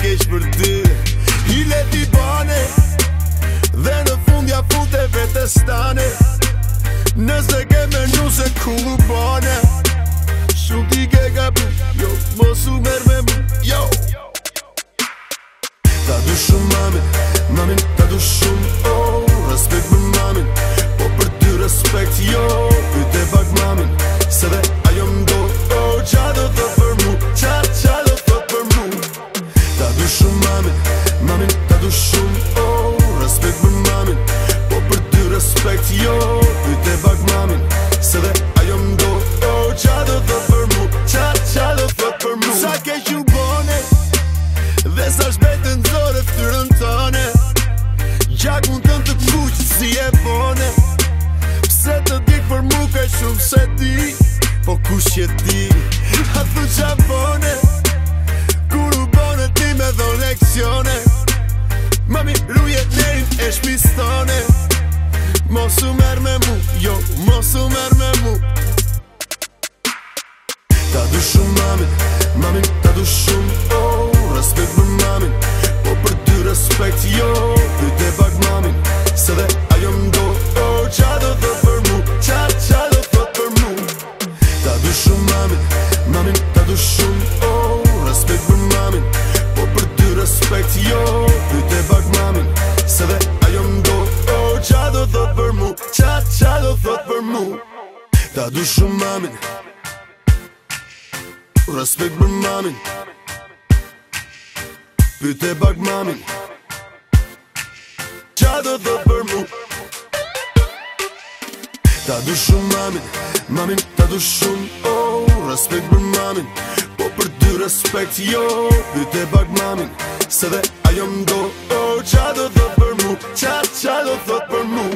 keq për ty. I leti bane dhe në fund ja fute vetes tane. Nëse ke menu se kullu bane, shumë ti ke gabu, jo, mos u merr me mu, jo. Ta du shumë mamin, ta du shumë, oh. Respekt për mamin, po për ty respekt, jo. Pyte pak mamin, se dhe ajo mdo, oh. Qa do thot për mu, qa do thot për mu. Ta du shumë mamin, ta du shumë, oh. Respekt për mamin, po për ty respekt, jo. Pyte pak mamin, se dhe ajo mdo, oh. Qa do thot për mu, qa do thot për mu. Sa ke që bone, dhe sa shbetën zore ftyrën tëne. Gjak mund të kuq si e bone. Pse të dik për mu ka shumë se ti, po kush që ti, a thu qa bone. Kur u bone ti me dho leksione. Mami rujet nerin e shpistone. Mos u merr me mu, jo, mos u merr me mu. Ta du shumë mamin, ta du shumë, oh. Respekt për mamin, po për ty respekt, jo. Pyte pak mamin, se dhe ajo mdo, oh. Qa do thot për mu, qa do thot për mu. Ta du shumë mamin, ta du shumë, oh. Respekt për mamin, po për ty respekt, jo. Pyte pak mamin, se dhe ajo mdo, oh. Qa do thot për mu, qa do thot për mu. Ta du shumë mamin, respekt për mamin, pyte pak mamin, qa do thot për mu. Ta du shumë mamin, ta du shumë, oh. Respekt për mamin, po për ty respekt, jo. Pyte pak mamin, se dhe ajo mdo, oh. Qa do thot për mu, qa do thot për mu.